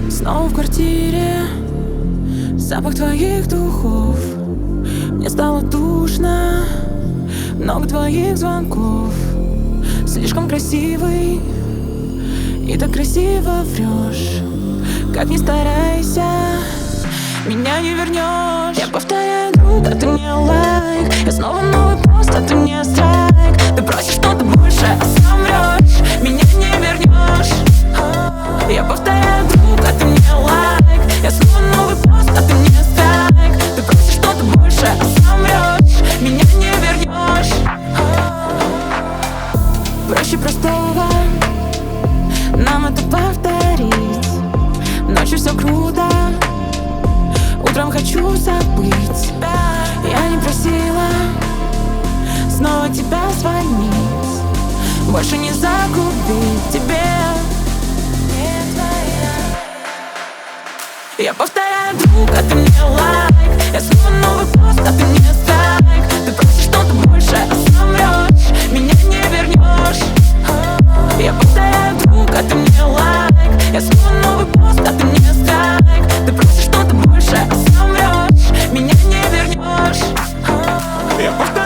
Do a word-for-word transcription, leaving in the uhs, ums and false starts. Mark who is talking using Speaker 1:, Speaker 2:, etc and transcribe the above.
Speaker 1: Снова в квартире запах твоих духов. Мне стало душно, много твоих звонков. Слишком красивый и так красиво врешь. Как ни старайся, меня не вернешь. Я повторяю, друг, а ты мне лайк. Я снова новый пост, а ты мне страйк. Ты просишь что-то больше, а сам врешь. Меня не вернешь. Я повторяю, друг, а ты мне лайк. Я снова новый пост, а ты мне страйк. Ты просишь что-то больше, а сам врешь. Меня не вернешь. Проще простого нам это повторить. Ночью все круто, утром хочу забыть. Я не просила снова тебя звонить, больше не загубить тебе. Я повторяю, друг, а ты мне лайк. Я снова новый пост, а ты мне страйк. Ты просишь что-то больше, а сам врешь. Меня не вернешь. Я повторяю, друг, а ты мне лайк. Я снова новый пост, а ты мне страйк. Ты просишь что-то больше, а сам врешь. Меня не вернешь. Я повторяю.